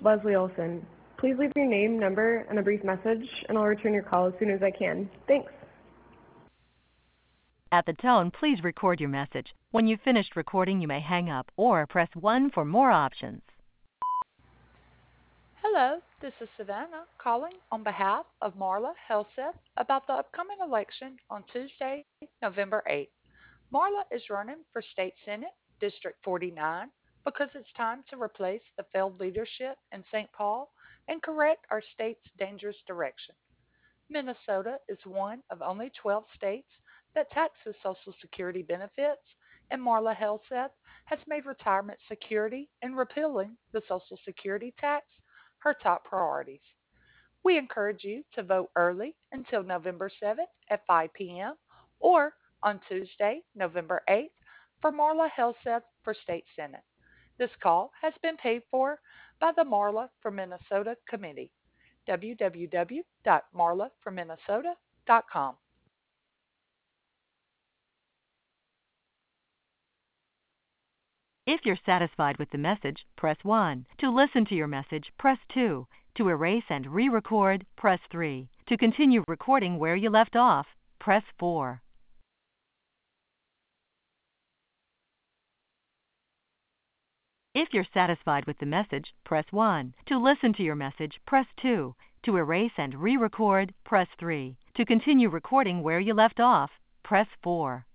Leslie Olson. Please leave your name, number, and a brief message, and I'll return your call as soon as I can. Thanks. At the tone, please record your message. When you've finished recording, you may hang up or press 1 for more options. Hello, this is Savannah calling on behalf of Marla Helseth about the upcoming election on Tuesday, November 8th. Marla is running for State Senate, District 49, because it's time to replace the failed leadership in St. Paul and correct our state's dangerous direction. Minnesota is one of only 12 states that taxes Social Security benefits, and Marla Helseth has made retirement security and repealing the Social Security tax her top priorities. We encourage you to vote early until November 7th at 5 p.m. or on Tuesday, November 8th for Marla Helseth for State Senate. This call has been paid for by the Marla for Minnesota Committee. www.marlaforminnesota.com. If you're satisfied with the message, press 1. To listen to your message, press 2. To erase and re-record, press 3. To continue recording where you left off, press 4. If you're satisfied with the message, press 1. To listen to your message, press 2. To erase and re-record, press 3. To continue recording where you left off, press 4.